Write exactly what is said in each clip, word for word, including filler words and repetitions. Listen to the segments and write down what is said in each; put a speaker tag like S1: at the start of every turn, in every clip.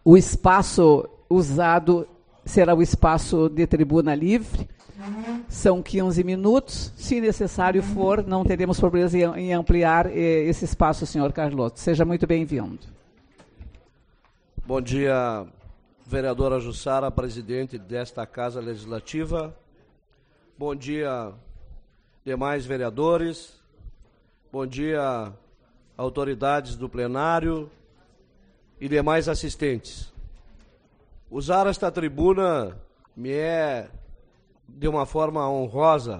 S1: O espaço usado será o espaço de tribuna livre. São quinze minutos. Se necessário for, não teremos problemas em, em ampliar eh, esse espaço, senhor Carlotto. Seja muito bem-vindo.
S2: Bom dia, vereadora Jussara, presidente desta Casa Legislativa. Bom dia, demais vereadores. Bom dia, autoridades do plenário e demais assistentes. Usar esta tribuna me é de uma forma honrosa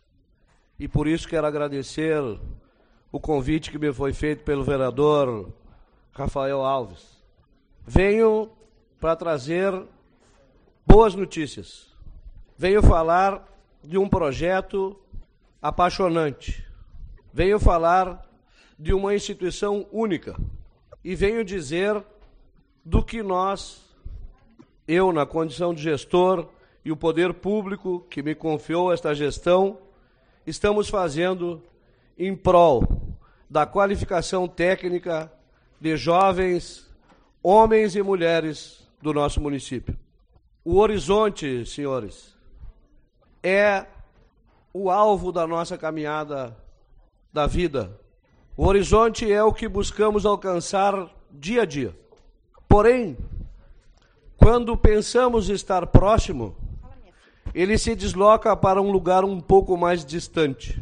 S2: e por isso quero agradecer o convite que me foi feito pelo vereador Rafael Alves. Venho para trazer boas notícias. Venho falar de um projeto apaixonante. Venho falar de uma instituição única. E venho dizer do que nós, eu na condição de gestor e o poder público que me confiou esta gestão, estamos fazendo em prol da qualificação técnica de jovens, homens e mulheres do nosso município. O horizonte, senhores, é o alvo da nossa caminhada da vida. O horizonte é o que buscamos alcançar dia a dia. Porém, quando pensamos estar próximo, ele se desloca para um lugar um pouco mais distante,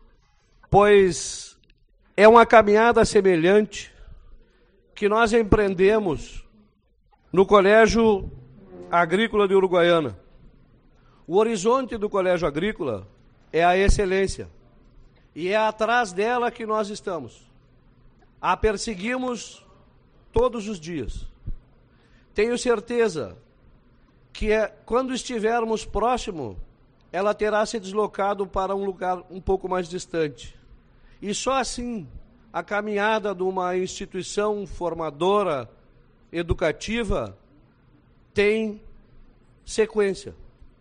S2: pois é uma caminhada semelhante que nós empreendemos no Colégio Agrícola de Uruguaiana. O horizonte do Colégio Agrícola é a excelência, e é atrás dela que nós estamos. A perseguimos todos os dias. Tenho certeza que é, quando estivermos próximo, ela terá se deslocado para um lugar um pouco mais distante. E só assim a caminhada de uma instituição formadora, educativa, tem sequência.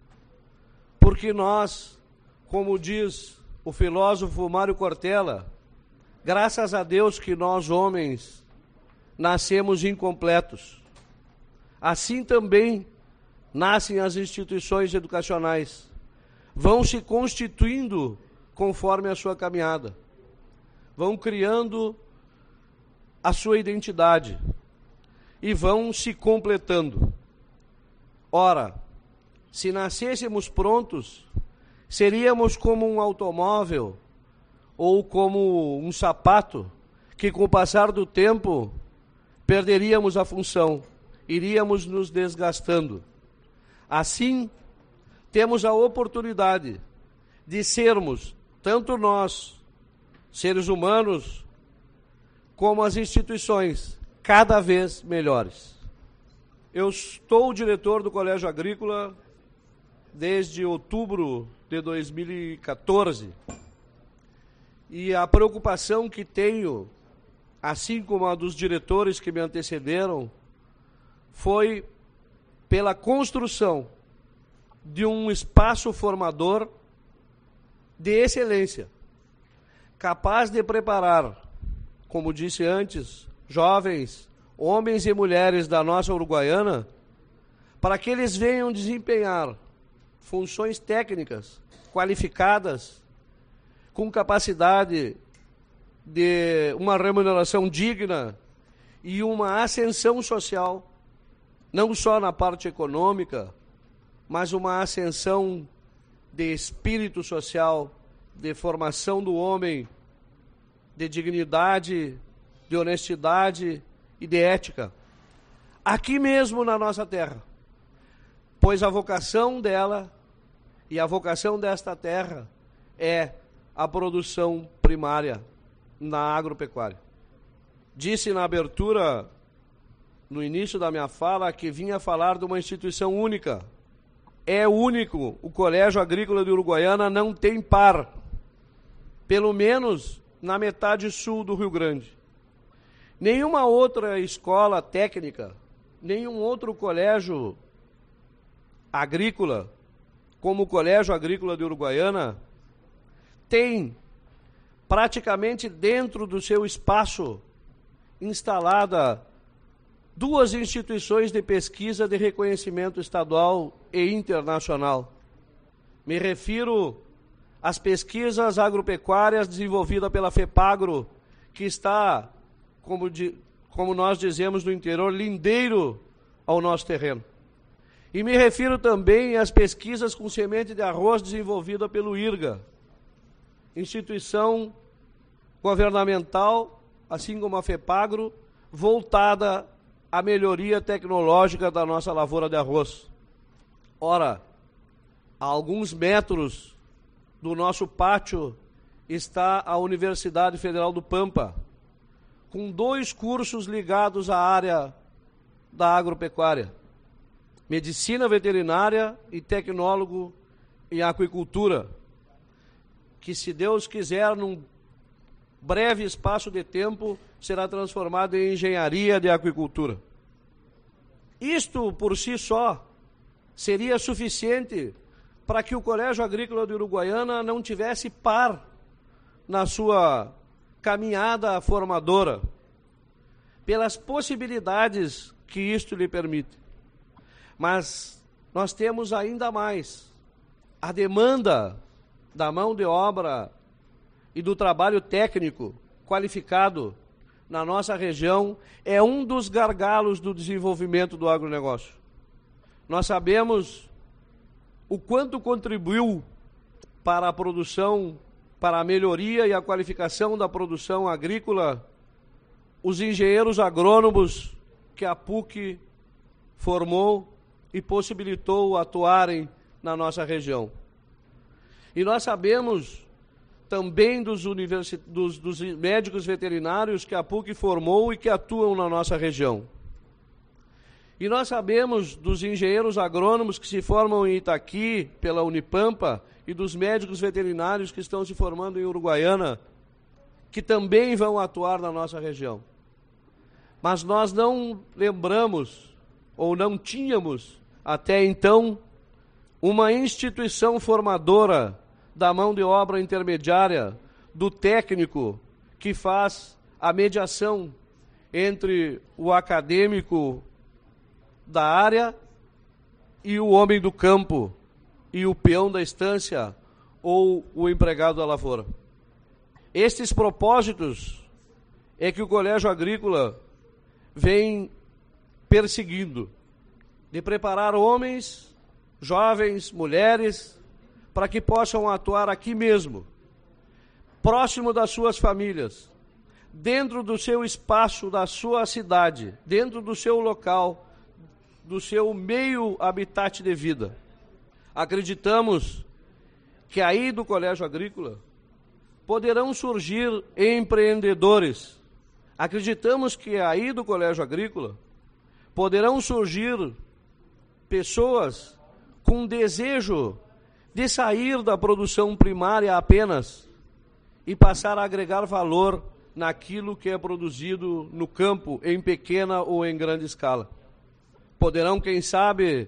S2: Porque nós, como diz o filósofo Mário Cortella, graças a Deus que nós, homens, nascemos incompletos. Assim também nascem as instituições educacionais. Vão se constituindo conforme a sua caminhada. Vão criando a sua identidade e vão se completando. Ora, se nascêssemos prontos, seríamos como um automóvel ou como um sapato que, com o passar do tempo, perderíamos a função, iríamos nos desgastando. Assim, temos a oportunidade de sermos, tanto nós, seres humanos, como as instituições, cada vez melhores. Eu estou diretor do Colégio Agrícola desde outubro de dois mil e quatorze. E a preocupação que tenho, assim como a dos diretores que me antecederam, foi pela construção de um espaço formador de excelência, capaz de preparar, como disse antes, jovens, homens e mulheres da nossa Uruguaiana, para que eles venham desempenhar funções técnicas, qualificadas, com capacidade de uma remuneração digna e uma ascensão social, não só na parte econômica, mas uma ascensão de espírito social, de formação do homem, de dignidade, de honestidade e de ética, aqui mesmo na nossa terra. Pois a vocação dela e a vocação desta terra é a produção primária na agropecuária. Disse na abertura, no início da minha fala, que vinha falar de uma instituição única. É único, o Colégio Agrícola de Uruguaiana não tem par, pelo menos na metade sul do Rio Grande. Nenhuma outra escola técnica, nenhum outro colégio agrícola, como o Colégio Agrícola de Uruguaiana, tem praticamente dentro do seu espaço instalada duas instituições de pesquisa de reconhecimento estadual e internacional. Me refiro às pesquisas agropecuárias desenvolvidas pela FEPAGRO, que está, como, de, como nós dizemos no interior, lindeiro ao nosso terreno. E me refiro também às pesquisas com semente de arroz desenvolvida pelo IRGA, instituição governamental, assim como a FEPAGRO, voltada à melhoria tecnológica da nossa lavoura de arroz. Ora, a alguns metros do nosso pátio está a Universidade Federal do Pampa, com dois cursos ligados à área da agropecuária: Medicina Veterinária e Tecnólogo em Aquicultura, que, se Deus quiser, num breve espaço de tempo, será transformado em Engenharia de Aquicultura. Isto, por si só, seria suficiente para que o Colégio Agrícola de Uruguaiana não tivesse par na sua caminhada formadora, pelas possibilidades que isto lhe permite. Mas nós temos ainda mais. A demanda da mão de obra e do trabalho técnico qualificado na nossa região é um dos gargalos do desenvolvimento do agronegócio. Nós sabemos o quanto contribuiu para a produção, para a melhoria e a qualificação da produção agrícola, os engenheiros agrônomos que a PUC formou e possibilitou atuarem na nossa região. E nós sabemos também dos, universi- dos, dos médicos veterinários que a PUC formou e que atuam na nossa região. E nós sabemos dos engenheiros agrônomos que se formam em Itaqui, pela Unipampa, e dos médicos veterinários que estão se formando em Uruguaiana, que também vão atuar na nossa região. Mas nós não lembramos, ou não tínhamos, até então, uma instituição formadora da mão de obra intermediária, do técnico que faz a mediação entre o acadêmico da área e o homem do campo, e o peão da estância ou o empregado da lavoura. Estes propósitos é que o Colégio Agrícola vem perseguindo, de preparar homens, jovens, mulheres, para que possam atuar aqui mesmo, próximo das suas famílias, dentro do seu espaço, da sua cidade, dentro do seu local, do seu meio habitat de vida. Acreditamos que aí do Colégio Agrícola poderão surgir empreendedores. Acreditamos que aí do Colégio Agrícola poderão surgir pessoas com desejo de sair da produção primária apenas e passar a agregar valor naquilo que é produzido no campo, em pequena ou em grande escala. Poderão, quem sabe,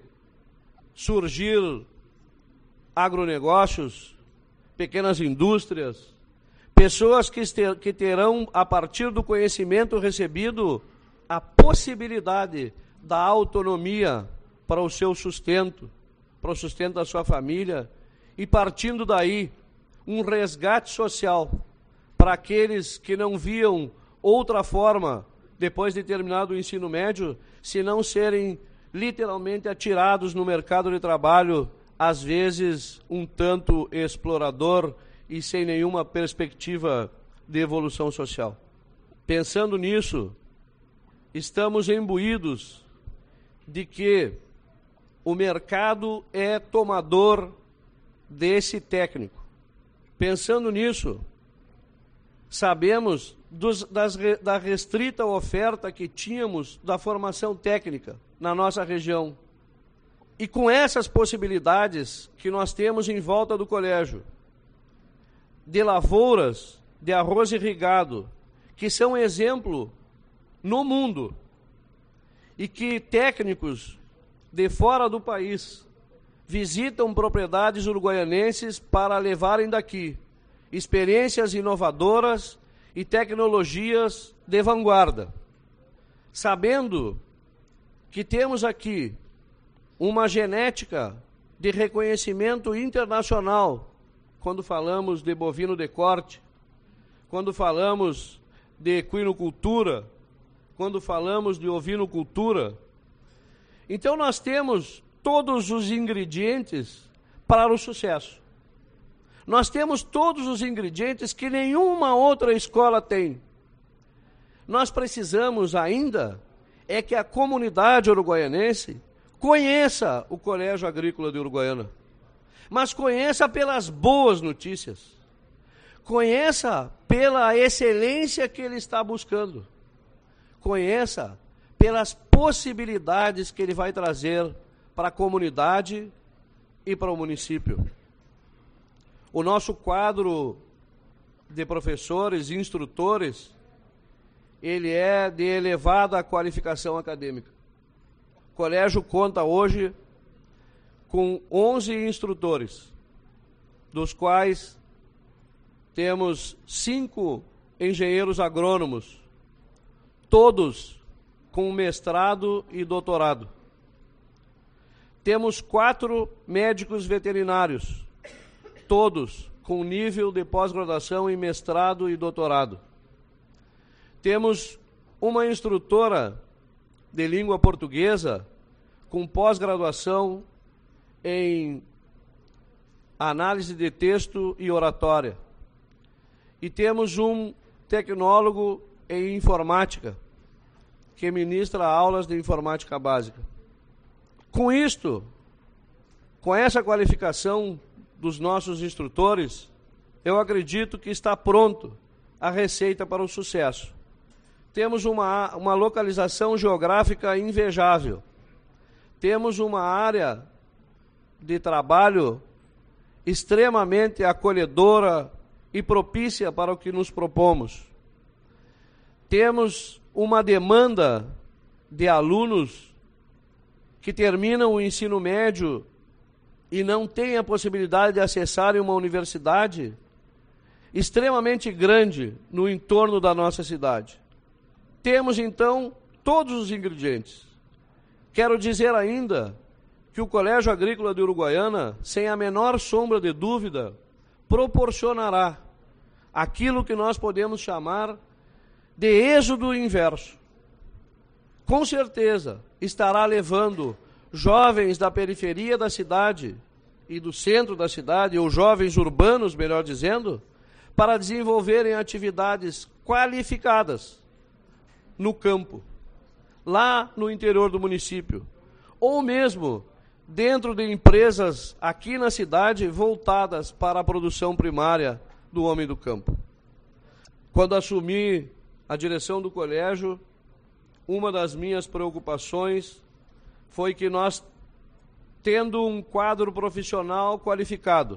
S2: surgir agronegócios, pequenas indústrias, pessoas que, este, que terão, a partir do conhecimento recebido, a possibilidade da autonomia para o seu sustento, para o sustento da sua família, e partindo daí, um resgate social para aqueles que não viam outra forma, depois de terminado o ensino médio, se não serem literalmente atirados no mercado de trabalho, às vezes um tanto explorador e sem nenhuma perspectiva de evolução social. Pensando nisso, estamos imbuídos de que o mercado é tomador desse técnico. Pensando nisso, sabemos dos, das, da restrita oferta que tínhamos da formação técnica na nossa região. E com essas possibilidades que nós temos em volta do colégio, de lavouras, de arroz irrigado, que são exemplo no mundo, e que técnicos de fora do país visitam propriedades uruguaianenses para levarem daqui experiências inovadoras e tecnologias de vanguarda. Sabendo que temos aqui uma genética de reconhecimento internacional, quando falamos de bovino de corte, quando falamos de equinocultura, quando falamos de ovinocultura. Então nós temos todos os ingredientes para o sucesso. Nós temos todos os ingredientes que nenhuma outra escola tem. Nós precisamos ainda é que a comunidade uruguaianense conheça o Colégio Agrícola de Uruguaiana, mas conheça pelas boas notícias, conheça pela excelência que ele está buscando, conheça pelas possibilidades que ele vai trazer para a comunidade e para o município. O nosso quadro de professores e instrutores, ele é de elevada qualificação acadêmica. O colégio conta hoje com onze instrutores, dos quais temos cinco engenheiros agrônomos, todos com mestrado e doutorado. Temos quatro médicos veterinários, todos com nível de pós-graduação em mestrado e doutorado. Temos uma instrutora de língua portuguesa com pós-graduação em análise de texto e oratória. E temos um tecnólogo em informática, que ministra aulas de informática básica. Com isto, com essa qualificação dos nossos instrutores, eu acredito que está pronto a receita para o sucesso. Temos uma, uma localização geográfica invejável. Temos uma área de trabalho extremamente acolhedora e propícia para o que nos propomos. Temos uma demanda de alunos que terminam o ensino médio e não têm a possibilidade de acessarem uma universidade extremamente grande no entorno da nossa cidade. Temos, então, todos os ingredientes. Quero dizer ainda que o Colégio Agrícola de Uruguaiana, sem a menor sombra de dúvida, proporcionará aquilo que nós podemos chamar de êxodo inverso. Com certeza, estará levando jovens da periferia da cidade e do centro da cidade, ou jovens urbanos, melhor dizendo, para desenvolverem atividades qualificadas no campo, lá no interior do município, ou mesmo dentro de empresas aqui na cidade voltadas para a produção primária do homem do campo. Quando assumi a direção do colégio, uma das minhas preocupações foi que nós, tendo um quadro profissional qualificado,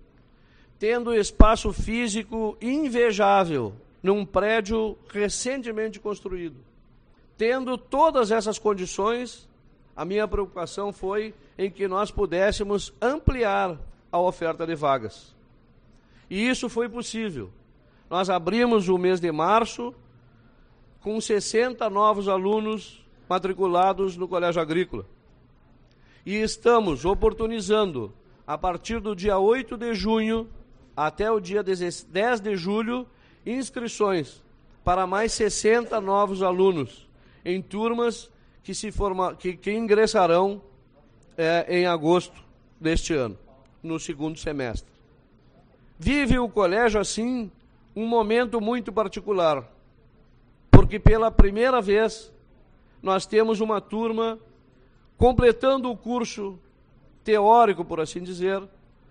S2: tendo espaço físico invejável num prédio recentemente construído, tendo todas essas condições, a minha preocupação foi em que nós pudéssemos ampliar a oferta de vagas. E isso foi possível. Nós abrimos o mês de março com sessenta novos alunos matriculados no Colégio Agrícola. E estamos oportunizando, a partir do dia oito de junho até o dia dez de julho, inscrições para mais sessenta novos alunos em turmas que, se forma, que, que ingressarão é, em agosto deste ano, no segundo semestre. Vive o colégio, assim, um momento muito particular, porque pela primeira vez nós temos uma turma completando o curso teórico, por assim dizer,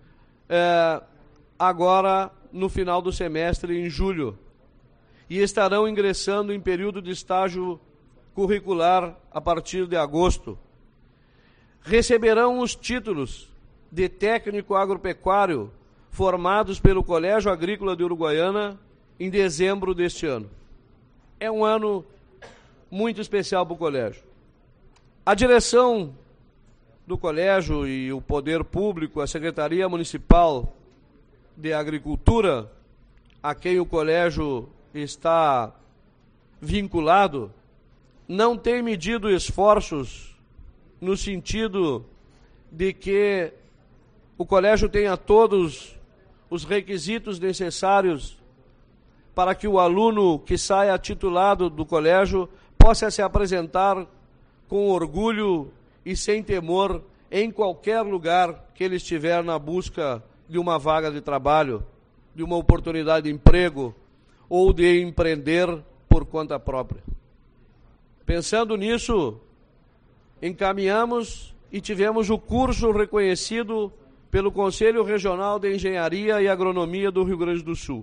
S2: é, agora no final do semestre, em julho, e estarão ingressando em período de estágio curricular a partir de agosto. Receberão os títulos de técnico agropecuário formados pelo Colégio Agrícola de Uruguaiana em dezembro deste ano. É um ano muito especial para o colégio. A direção do colégio e o poder público, a Secretaria Municipal de Agricultura, a quem o colégio está vinculado, não tem medido esforços no sentido de que o colégio tenha todos os requisitos necessários para que o aluno que saia titulado do colégio possa se apresentar com orgulho e sem temor em qualquer lugar que ele estiver na busca de uma vaga de trabalho, de uma oportunidade de emprego ou de empreender por conta própria. Pensando nisso, encaminhamos e tivemos o curso reconhecido pelo Conselho Regional de Engenharia e Agronomia do Rio Grande do Sul.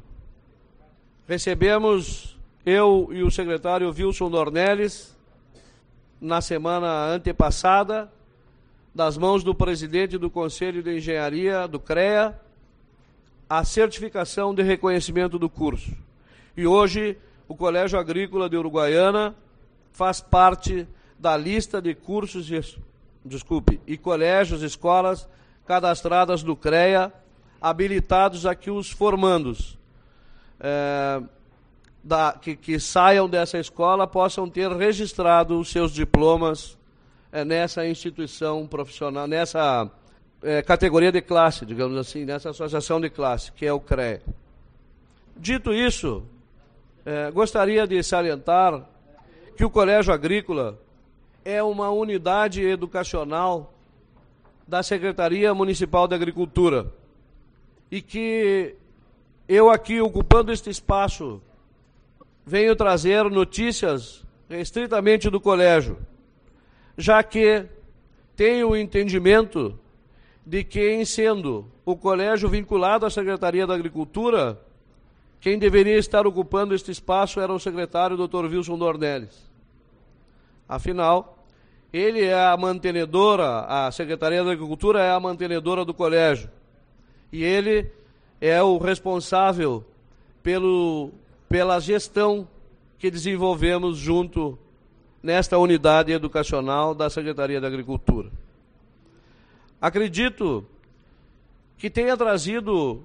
S2: Recebemos, eu e o secretário Wilson Dornelles, na semana antepassada, das mãos do presidente do Conselho de Engenharia, do CREA, a certificação de reconhecimento do curso. E hoje, o Colégio Agrícola de Uruguaiana faz parte da lista de cursos, desculpe, e colégios, escolas cadastradas no CREA, habilitados a que os formandos é, da, que, que saiam dessa escola possam ter registrado os seus diplomas é, nessa instituição profissional, nessa é, categoria de classe, digamos assim, nessa associação de classe, que é o CREA. Dito isso, é, gostaria de salientar que o Colégio Agrícola é uma unidade educacional da Secretaria Municipal de Agricultura e que eu aqui, ocupando este espaço, venho trazer notícias estritamente do colégio, já que tenho o entendimento de que, em sendo o colégio vinculado à Secretaria da Agricultura, quem deveria estar ocupando este espaço era o secretário doutor Wilson Dornelles. Afinal, ele é a mantenedora, a Secretaria da Agricultura é a mantenedora do colégio. E ele é o responsável pelo, pela gestão que desenvolvemos junto nesta unidade educacional da Secretaria da Agricultura. Acredito que tenha trazido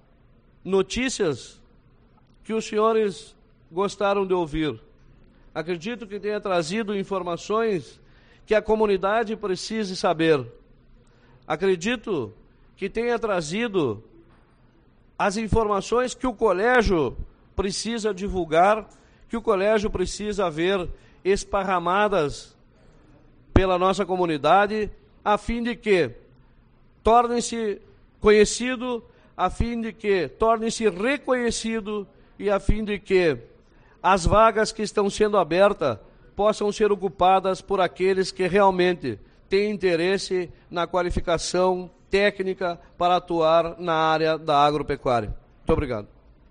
S2: notícias que os senhores gostaram de ouvir. Acredito que tenha trazido informações que a comunidade precise saber. Acredito que tenha trazido as informações que o colégio precisa divulgar, que o colégio precisa ver esparramadas pela nossa comunidade, a fim de que tornem-se conhecido, a fim de que tornem-se reconhecido e a fim de que as vagas que estão sendo abertas possam ser ocupadas por aqueles que realmente têm interesse na qualificação técnica para atuar na área da agropecuária. Muito obrigado.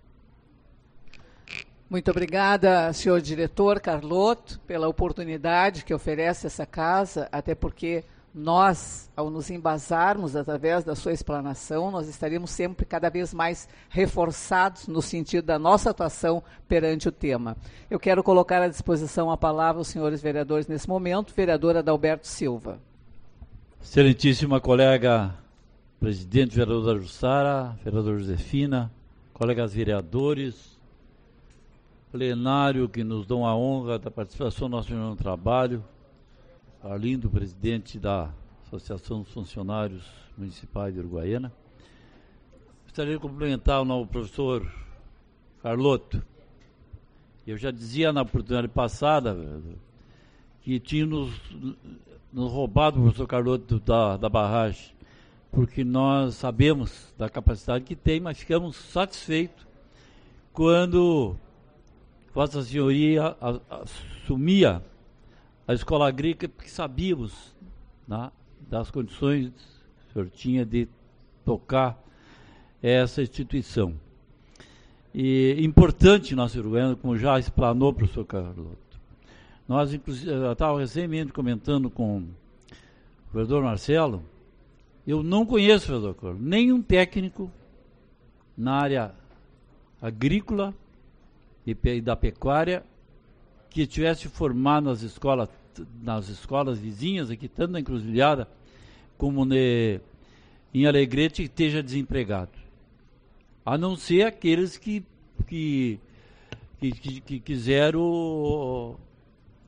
S1: Muito obrigada, senhor diretor Carlotto, pela oportunidade que oferece essa casa, até porque nós, ao nos embasarmos através da sua explanação, nós estaríamos sempre cada vez mais reforçados no sentido da nossa atuação perante o tema. Eu quero colocar à disposição a palavra aos senhores vereadores nesse momento, vereadora Adalberto Silva.
S3: Excelentíssima colega presidente, vereadora Jussara, vereadora Josefina, colegas vereadores, plenário que nos dão a honra da participação no nosso no trabalho, Arlindo, presidente da Associação dos Funcionários Municipais de Uruguaiana. Gostaria de cumprimentar o novo professor Carlotto. Eu já dizia na oportunidade passada que tinha nos, nos roubado o professor Carlotto da, da barragem, porque nós sabemos da capacidade que tem, mas ficamos satisfeitos quando Vossa Senhoria assumia a escola agrícola, porque sabíamos, né, das condições que o senhor tinha de tocar essa instituição. E importante nosso Uruguaiana, como já explanou o professor Carlotto. Nós, inclusive, eu estava recentemente comentando com o vereador Marcelo, eu não conheço, vereador Carlotto, nenhum técnico na área agrícola e da pecuária que tivesse formado nas escolas, nas escolas vizinhas aqui, tanto na Encruzilhada como ne, em Alegrete, que esteja desempregado. A não ser aqueles que, que, que, que, que quiseram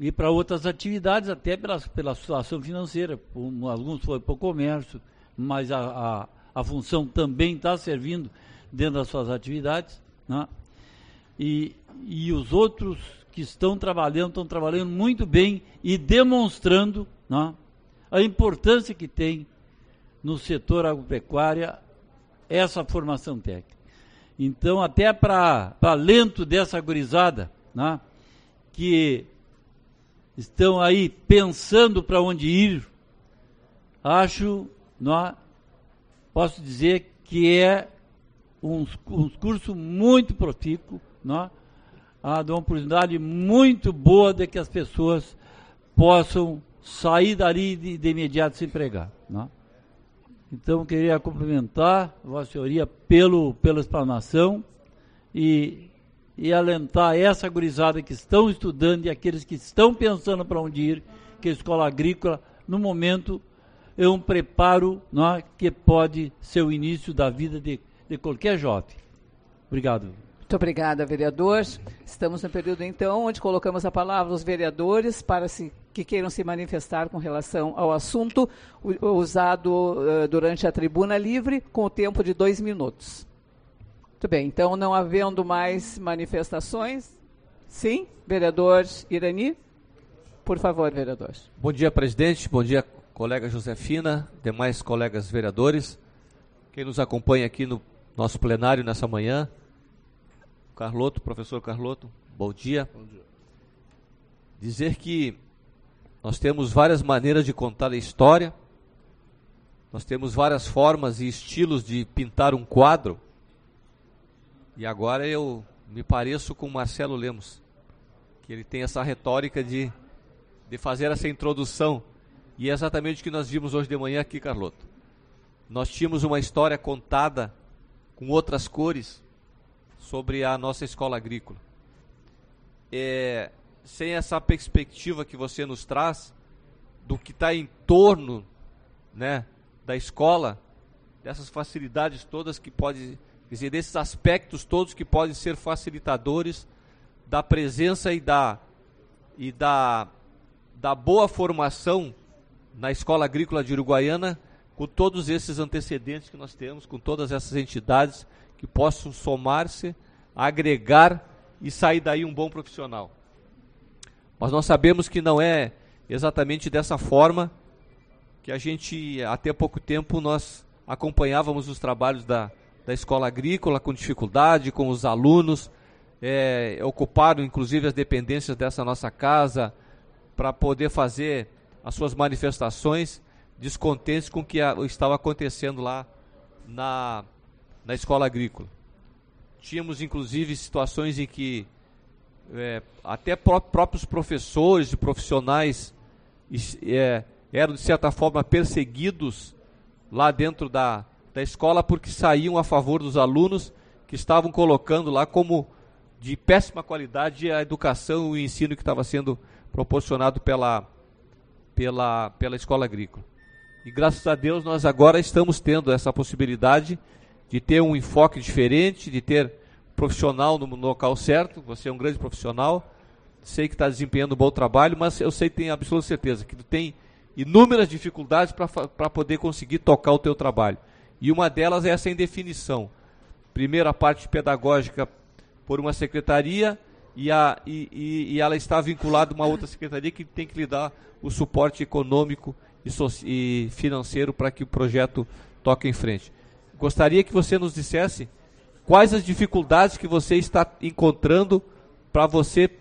S3: e para outras atividades, até pela, pela situação financeira. Um, alguns foram para o comércio, mas a, a, a função também está servindo dentro das suas atividades, né? E, e os outros que estão trabalhando, estão trabalhando muito bem e demonstrando, né, a importância que tem no setor agropecuária essa formação técnica. Então, até para alento dessa gurizada, né, que estão aí pensando para onde ir, acho, né, posso dizer que é um, um curso muito profícuo, né, ah, de uma oportunidade muito boa de que as pessoas possam sair dali de, de imediato se empregar, né? Então, queria cumprimentar Vossa Senhoria pelo, pela explanação e, e alentar essa gurizada que estão estudando e aqueles que estão pensando para onde ir, que a escola agrícola, no momento, é um preparo, né, que pode ser o início da vida de, de qualquer jovem. Obrigado.
S1: Muito obrigada, vereador. Estamos no período, então, onde colocamos a palavra aos vereadores para se, que queiram se manifestar com relação ao assunto usado uh, durante a tribuna livre, com o tempo de dois minutos. Muito bem, então, não havendo mais manifestações, sim, vereador Irani? Por favor, vereador.
S4: Bom dia, presidente. Bom dia, colega Josefina, demais colegas vereadores, quem nos acompanha aqui no nosso plenário nessa manhã. Carloto, professor Carloto, bom dia. Bom dia. Dizer que nós temos várias maneiras de contar a história, nós temos várias formas e estilos de pintar um quadro, e agora eu me pareço com Marcelo Lemos, que ele tem essa retórica de, de fazer essa introdução, e é exatamente o que nós vimos hoje de manhã aqui, Carloto. Nós tínhamos uma história contada com outras cores, sobre a nossa escola agrícola. É, sem essa perspectiva que você nos traz, do que está em torno, né, da escola, dessas facilidades todas que podem, quer dizer, desses aspectos todos que podem ser facilitadores da presença e da, e da, da boa formação na escola agrícola de Uruguaiana, com todos esses antecedentes que nós temos, com todas essas entidades que possam somar-se, agregar e sair daí um bom profissional. Mas nós sabemos que não é exatamente dessa forma que a gente, até pouco tempo, nós acompanhávamos os trabalhos da, da escola agrícola com dificuldade, com os alunos, é, ocuparam inclusive as dependências dessa nossa casa para poder fazer as suas manifestações, descontentes com o que a, estava acontecendo lá na na escola agrícola. Tínhamos inclusive situações em que é, até pró próprios professores e profissionais é, eram de certa forma perseguidos lá dentro da, da escola porque saíam a favor dos alunos que estavam colocando lá como de péssima qualidade a educação e o ensino que estava sendo proporcionado pela, pela, pela escola agrícola. E graças a Deus nós agora estamos tendo essa possibilidade de ter um enfoque diferente, de ter profissional no, no local certo. Você é um grande profissional, sei que está desempenhando um bom trabalho, mas eu sei que tenho absoluta certeza que tu tem inúmeras dificuldades para poder conseguir tocar o teu trabalho. E uma delas é essa indefinição. Primeiro a parte pedagógica por uma secretaria e, a, e, e, e ela está vinculada a uma outra secretaria que tem que lhe dar o suporte econômico e, so, e financeiro para que o projeto toque em frente. Gostaria que você nos dissesse quais as dificuldades que você está encontrando para você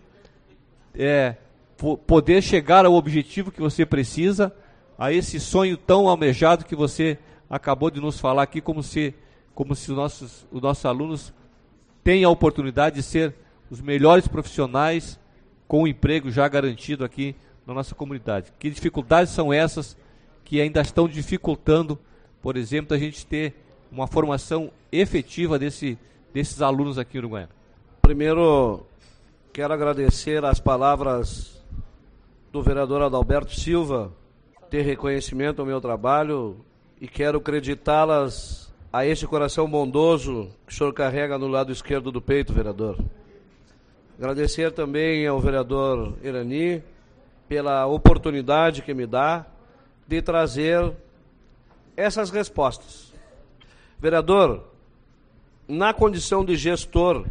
S4: é, poder chegar ao objetivo que você precisa, a esse sonho tão almejado que você acabou de nos falar aqui, como se, como se os, nossos, os nossos alunos tenham a oportunidade de ser os melhores profissionais com o emprego já garantido aqui na nossa comunidade. Que dificuldades são essas que ainda estão dificultando, por exemplo, a gente ter uma formação efetiva desse, desses alunos aqui em Uruguaiana?
S2: Primeiro, quero agradecer as palavras do vereador Adalberto Silva, ter reconhecimento ao meu trabalho, e quero acreditá-las a esse coração bondoso que o senhor carrega no lado esquerdo do peito, vereador. Agradecer também ao vereador Irani pela oportunidade que me dá de trazer essas respostas. Vereador, na condição de gestor,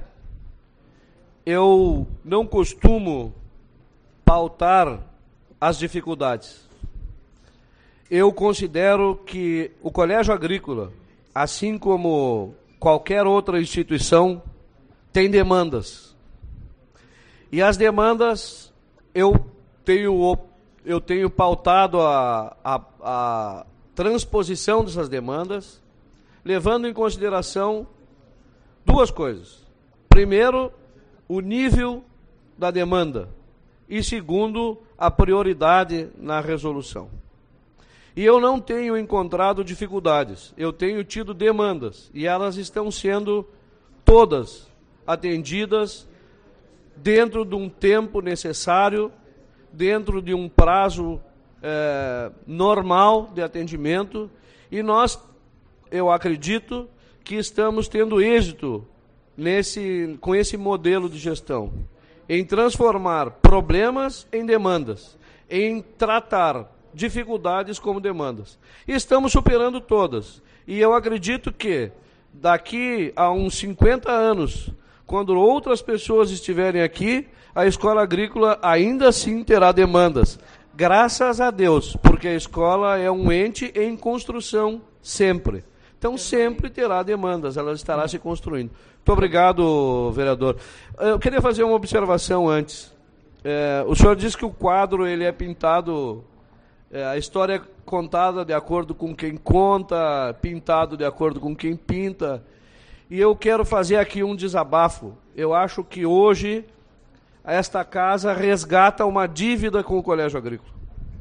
S2: eu não costumo pautar as dificuldades. Eu considero que o Colégio Agrícola, assim como qualquer outra instituição, tem demandas. E as demandas, eu tenho, eu tenho pautado a, a, a transposição dessas demandas, levando em consideração duas coisas. Primeiro, o nível da demanda. E segundo, a prioridade na resolução. E eu não tenho encontrado dificuldades, eu tenho tido demandas, e elas estão sendo todas atendidas dentro de um tempo necessário, dentro de um prazo é, normal de atendimento, e nós, eu acredito, que estamos tendo êxito nesse, com esse modelo de gestão, em transformar problemas em demandas, em tratar dificuldades como demandas. E estamos superando todas. E eu acredito que daqui a uns cinquenta anos, quando outras pessoas estiverem aqui, a escola agrícola ainda assim terá demandas. Graças a Deus, porque a escola é um ente em construção sempre. Então sempre terá demandas, ela estará se construindo. Muito obrigado, vereador. Eu queria fazer uma observação antes. É, o senhor disse que o quadro ele é pintado, é, a história é contada de acordo com quem conta, pintado de acordo com quem pinta. E eu quero fazer aqui um desabafo. Eu acho que hoje esta casa resgata uma dívida com o Colégio Agrícola.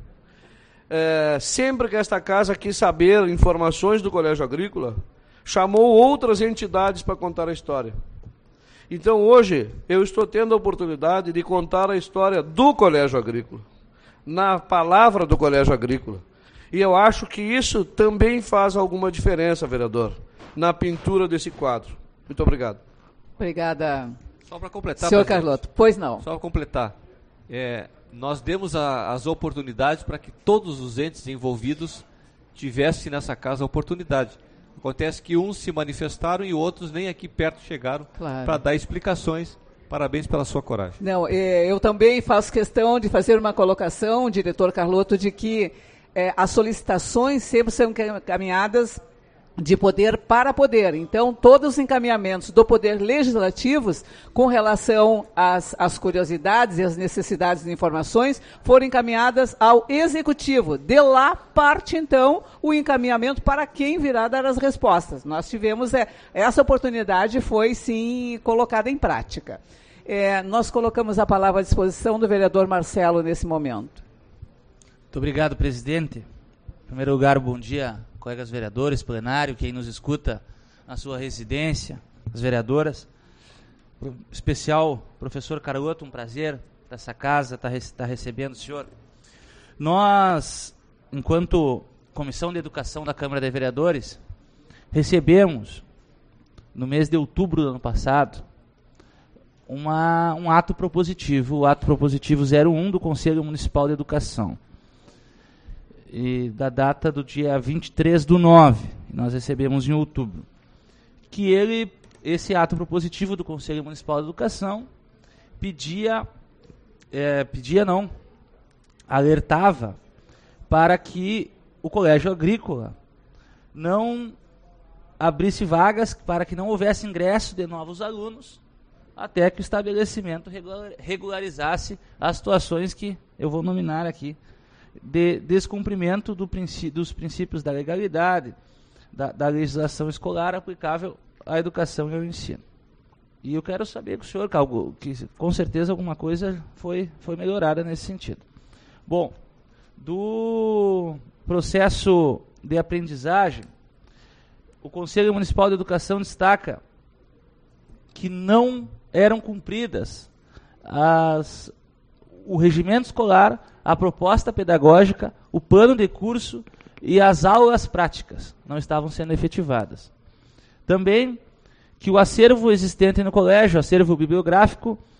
S2: É, sempre que esta casa quis saber informações do Colégio Agrícola, chamou outras entidades para contar a história. Então hoje eu estou tendo a oportunidade de contar a história do Colégio Agrícola, na palavra do Colégio Agrícola. E eu acho que isso também faz alguma diferença, vereador, na pintura desse quadro. Muito obrigado.
S1: Obrigada,
S4: Só para completar,
S1: senhor
S4: presidente.
S1: Carlotto. Pois não.
S4: Só para completar. É, nós demos a, as oportunidades para que todos os entes envolvidos tivessem nessa casa a oportunidade. Acontece que uns se manifestaram e outros nem aqui perto chegaram
S1: Claro.
S4: para dar explicações. Parabéns pela sua coragem.
S1: Não, eh, eu também faço questão de fazer uma colocação, diretor Carlotto, de que eh, as solicitações sempre são encaminhadas de poder para poder. Então, todos os encaminhamentos do poder legislativos com relação às, às curiosidades e às necessidades de informações foram encaminhadas ao executivo. De lá parte, então, o encaminhamento para quem virá dar as respostas. Nós tivemos, é, essa oportunidade foi, sim, colocada em prática. É, nós colocamos a palavra à disposição do vereador Marcelo nesse momento.
S5: Muito obrigado, presidente. Em primeiro lugar, bom dia, colegas vereadores, plenário, quem nos escuta na sua residência, as vereadoras. Em especial, professor Carlotto, um prazer dessa casa estar tá, tá recebendo o senhor. Nós, enquanto Comissão de Educação da Câmara de Vereadores, recebemos, no mês de outubro do ano passado, uma, um ato propositivo, o ato propositivo zero um do Conselho Municipal de Educação. E da data do dia vinte e três do nove, nós recebemos em outubro, que ele, esse ato propositivo do Conselho Municipal de Educação pedia, é, pedia não, alertava para que o Colégio Agrícola não abrisse vagas, para que não houvesse ingresso de novos alunos, até que o estabelecimento regular, regularizasse as situações que eu vou nominar aqui, de descumprimento do princípio, dos princípios da legalidade, da, da legislação escolar aplicável à educação e ao ensino. E eu quero saber com o senhor, que, que com certeza alguma coisa foi, foi melhorada nesse sentido. Bom, do processo de aprendizagem, o Conselho Municipal de Educação destaca que não eram cumpridas as, o regimento escolar, a proposta pedagógica, o plano de curso e as aulas práticas não estavam sendo efetivadas. Também que o acervo existente no colégio, o acervo bibliográfico,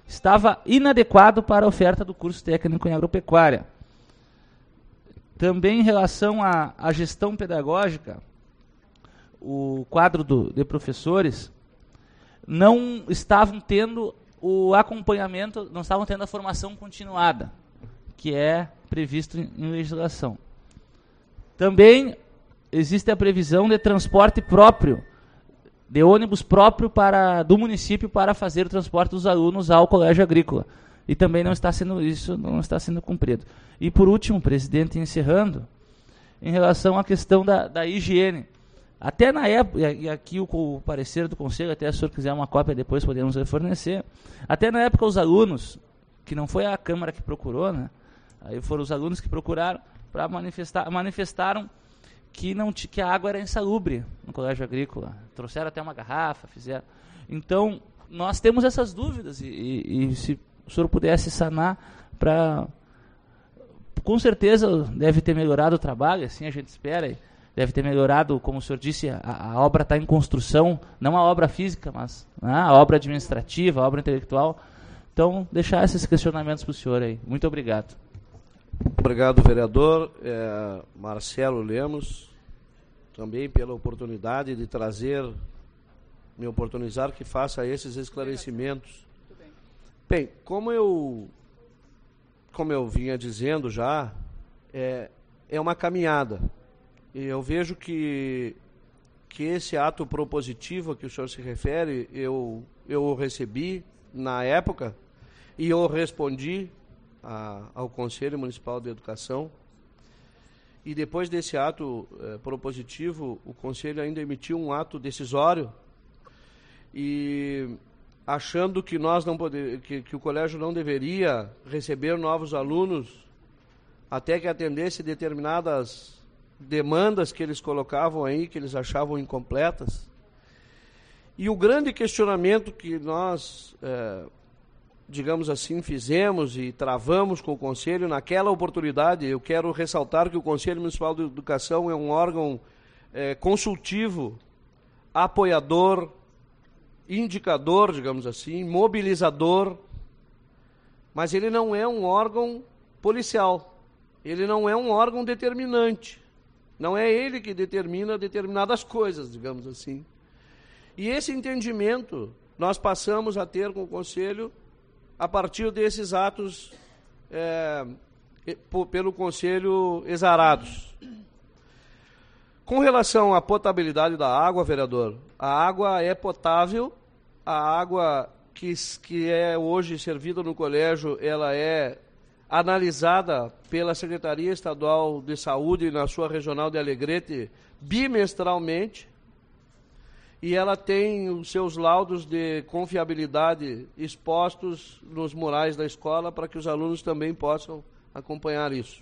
S5: estava inadequado para a oferta do curso técnico em agropecuária. Também em relação à, à gestão pedagógica, o quadro do, de professores não estavam tendo o acompanhamento, não estavam tendo a formação continuada, que é previsto em, em legislação. Também existe a previsão de transporte próprio, de ônibus próprio para, do município para fazer o transporte dos alunos ao colégio agrícola. E também não está sendo, isso não está sendo cumprido. E por último, presidente, encerrando, em relação à questão da, da higiene. Até na época, e aqui o, o parecer do conselho, até se o senhor quiser uma cópia depois podemos fornecer, até na época os alunos, que não foi a Câmara que procurou, né? Aí foram os alunos que procuraram para manifestar, manifestaram que, não, que a água era insalubre no colégio agrícola. Trouxeram até uma garrafa, fizeram. Então, nós temos essas dúvidas, e, e, e se o senhor pudesse sanar para... Com certeza deve ter melhorado o trabalho, assim a gente espera, deve ter melhorado, como o senhor disse, a, a obra está em construção, não a obra física, mas né, a obra administrativa, a obra intelectual. Então, deixar esses questionamentos para o senhor aí. Muito obrigado.
S2: Obrigado, vereador é, Marcelo Lemos, também pela oportunidade de trazer, me oportunizar que faça esses esclarecimentos. Bem, como eu, como eu vinha dizendo já, é, é uma caminhada. E eu vejo que, que esse ato propositivo a que o senhor se refere, eu, eu recebi na época e eu respondi a, ao Conselho Municipal de Educação. E depois desse ato eh, propositivo, o Conselho ainda emitiu um ato decisório e achando que nós não poder, que, que o colégio não deveria receber novos alunos até que atendesse determinadas demandas que eles colocavam aí, que eles achavam incompletas. E o grande questionamento que nós, eh, digamos assim, fizemos e travamos com o Conselho naquela oportunidade, eu quero ressaltar que o Conselho Municipal de Educação é um órgão eh, consultivo, apoiador, indicador, digamos assim, mobilizador, mas ele não é um órgão policial, ele não é um órgão determinante, não é ele que determina determinadas coisas, digamos assim. E esse entendimento nós passamos a ter com o Conselho a partir desses atos é, pelo Conselho exarados. Com relação à potabilidade da água, vereador, a água é potável, a água que, que é hoje servida no colégio, ela é analisada pela Secretaria Estadual de Saúde na sua regional de Alegrete bimestralmente, e ela tem os seus laudos de confiabilidade expostos nos murais da escola para que os alunos também possam acompanhar isso.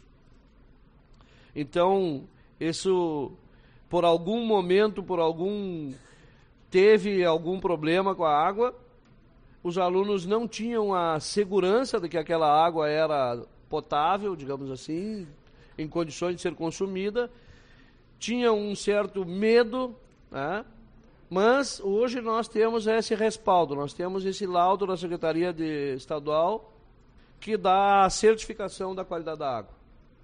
S2: Então, isso, por algum momento, por algum... teve algum problema com a água, os alunos não tinham a segurança de que aquela água era potável, digamos assim, em condições de ser consumida, tinham um certo medo, né? Mas hoje nós temos esse respaldo, nós temos esse laudo da Secretaria de Estadual que dá a certificação da qualidade da água.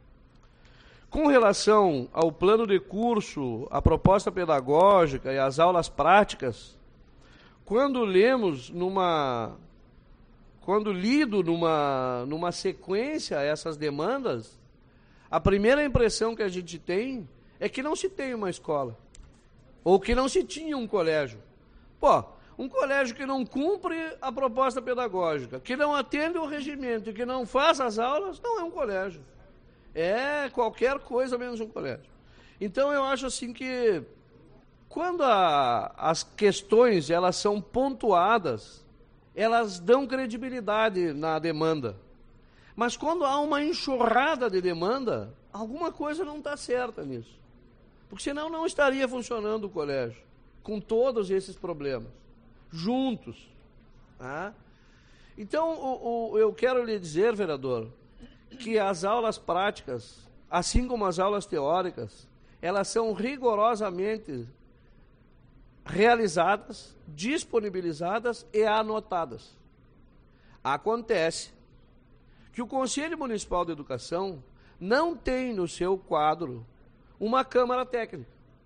S2: Com relação ao plano de curso, a proposta pedagógica e as aulas práticas, quando lemos numa, quando lido numa, numa sequência essas demandas, a primeira impressão que a gente tem é que não se tem uma escola, ou que não se tinha um colégio. Pô, um colégio que não cumpre a proposta pedagógica, que não atende o regimento, que não faz as aulas, não é um colégio. É qualquer coisa menos um colégio. Então eu acho assim que quando a, as questões elas são pontuadas, elas dão credibilidade na demanda. Mas quando há uma enxurrada de demanda, alguma coisa não está certa nisso. Porque senão não estaria funcionando o colégio, com todos esses problemas, juntos. Tá? Então, o, o, eu quero lhe dizer, vereador, que as aulas práticas, assim como as aulas teóricas, elas são rigorosamente realizadas, disponibilizadas e anotadas. Acontece que o Conselho Municipal de Educação não tem no seu quadro uma Câmara Técnica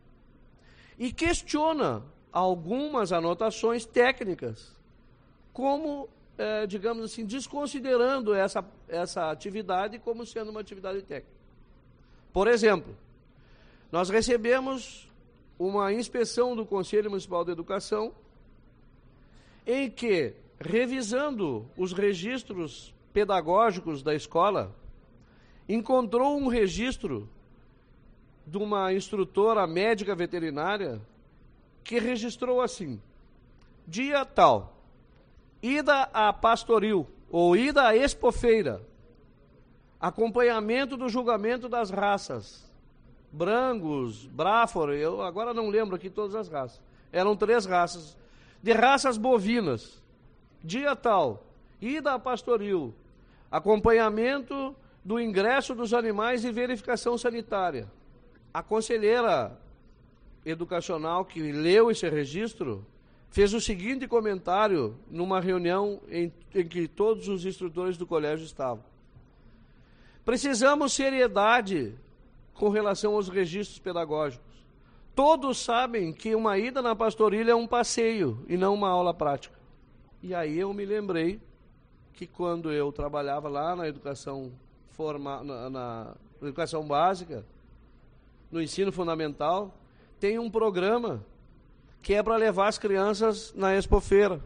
S2: e questiona algumas anotações técnicas, como, eh, digamos assim, desconsiderando essa, essa atividade como sendo uma atividade técnica. Por exemplo, nós recebemos uma inspeção do Conselho Municipal de Educação em que, revisando os registros pedagógicos da escola, encontrou um registro de uma instrutora médica veterinária que registrou assim: dia tal, ida a pastoril ou ida à expofeira, acompanhamento do julgamento das raças, Brangus, Braford, eu agora não lembro aqui todas as raças, eram três raças, de raças bovinas, dia tal, ida a pastoril, acompanhamento do ingresso dos animais e verificação sanitária. A conselheira educacional que leu esse registro fez o seguinte comentário numa reunião em, em que todos os instrutores do colégio estavam: precisamos seriedade com relação aos registros pedagógicos. Todos sabem que uma ida na pastorilha é um passeio e não uma aula prática. E aí eu me lembrei que quando eu trabalhava lá na educação forma, na, na educação básica, no ensino fundamental, tem um programa que é para levar as crianças na expofeira.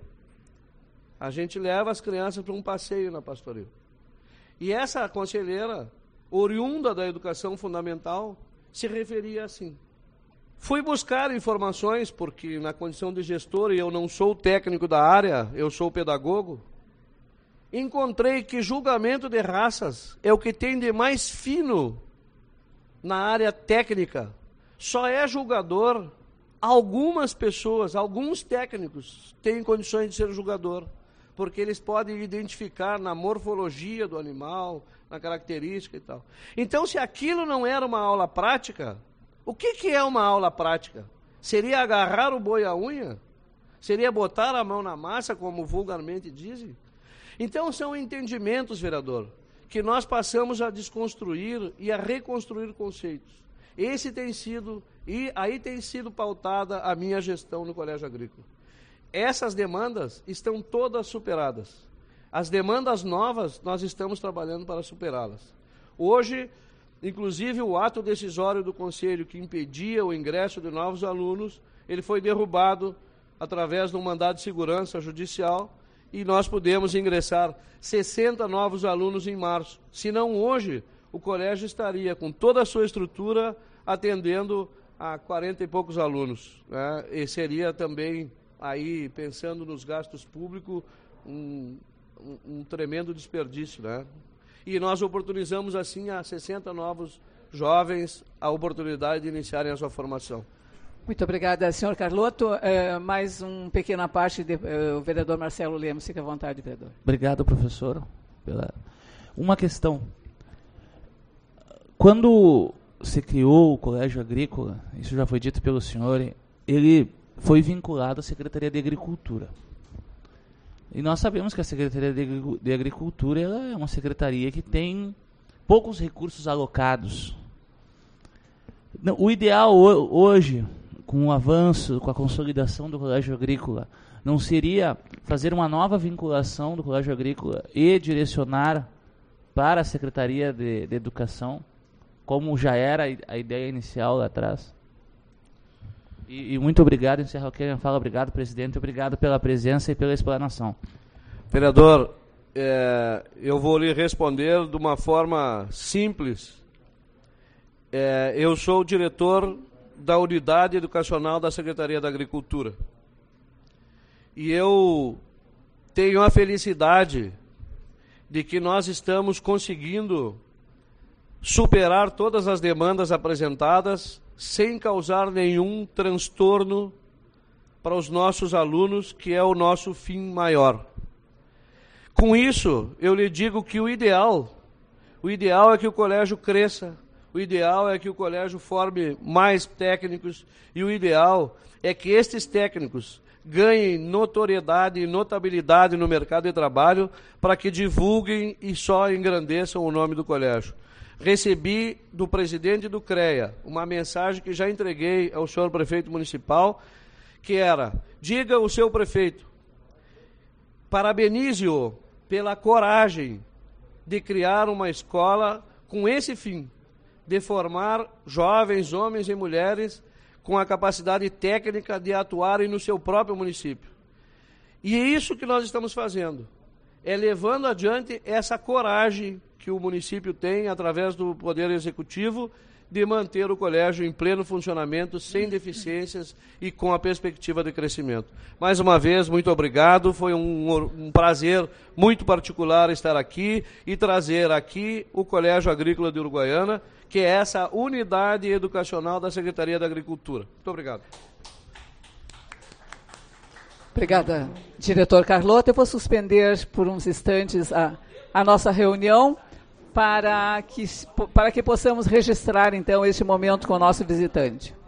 S2: A gente leva as crianças para um passeio na pastoril. E essa conselheira, oriunda da educação fundamental, se referia assim: fui buscar informações, porque na condição de gestor, e eu não sou técnico da área, eu sou pedagogo, encontrei que julgamento de raças é o que tem de mais fino na área técnica. Só é julgador algumas pessoas, alguns técnicos têm condições de ser julgador, porque eles podem identificar na morfologia do animal, na característica e tal. Então, se aquilo não era uma aula prática, o que, que é uma aula prática? Seria agarrar o boi à unha? Seria botar a mão na massa, como vulgarmente dizem? Então, são entendimentos, vereador, que nós passamos a desconstruir e a reconstruir conceitos. Esse tem sido, e aí tem sido pautada a minha gestão no Colégio Agrícola. Essas demandas estão todas superadas. As demandas novas, nós estamos trabalhando para superá-las. Hoje, inclusive, o ato decisório do Conselho que impedia o ingresso de novos alunos, ele foi derrubado através de um mandado de segurança judicial, e nós pudemos ingressar sessenta novos alunos em março. Se não hoje, o colégio estaria com toda a sua estrutura atendendo a quarenta e poucos alunos, né? E seria também, aí, pensando nos gastos públicos, um, um, um tremendo desperdício, né? E nós oportunizamos, assim, a sessenta novos jovens a oportunidade de iniciarem a sua formação.
S1: Muito obrigada, senhor Carlotto. É, mais uma pequena parte, de, é, o vereador Marcelo Lemos. Fique à vontade, vereador.
S5: Obrigado, professor. Pela... Uma questão. Quando se criou o Colégio Agrícola, isso já foi dito pelo senhor, ele foi vinculado à Secretaria de Agricultura. E nós sabemos que a Secretaria de Agricultura ela é uma secretaria que tem poucos recursos alocados. O ideal hoje, com o avanço, com a consolidação do Colégio Agrícola, não seria fazer uma nova vinculação do Colégio Agrícola e direcionar para a Secretaria de, de Educação, como já era a ideia inicial lá atrás? E, e muito obrigado, encerro aqui a fala. Obrigado, presidente, obrigado pela presença e pela explanação.
S2: Vereador, é, eu vou lhe responder de uma forma simples. É, eu sou o diretor da Unidade Educacional da Secretaria da Agricultura. E eu tenho a felicidade de que nós estamos conseguindo superar todas as demandas apresentadas sem causar nenhum transtorno para os nossos alunos, que é o nosso fim maior. Com isso, eu lhe digo que o ideal, o ideal é que o colégio cresça, O ideal é que o colégio forme mais técnicos e o ideal é que estes técnicos ganhem notoriedade e notabilidade no mercado de trabalho para que divulguem e só engrandeçam o nome do colégio. Recebi do presidente do CREA uma mensagem que já entreguei ao senhor prefeito municipal, que era: diga ao seu prefeito, parabenize-o pela coragem de criar uma escola com esse fim, de formar jovens, homens e mulheres com a capacidade técnica de atuarem no seu próprio município. E é isso que nós estamos fazendo, é levando adiante essa coragem que o município tem, através do Poder Executivo, de manter o colégio em pleno funcionamento, sem deficiências e com a perspectiva de crescimento. Mais uma vez, muito obrigado, foi um, um prazer muito particular estar aqui e trazer aqui o Colégio Agrícola de Uruguaiana, que é essa unidade educacional da Secretaria da Agricultura. Muito obrigado.
S1: Obrigada, diretor Carlotto. Eu vou suspender por uns instantes a, a nossa reunião para que, para que possamos registrar, então, este momento com o nosso visitante.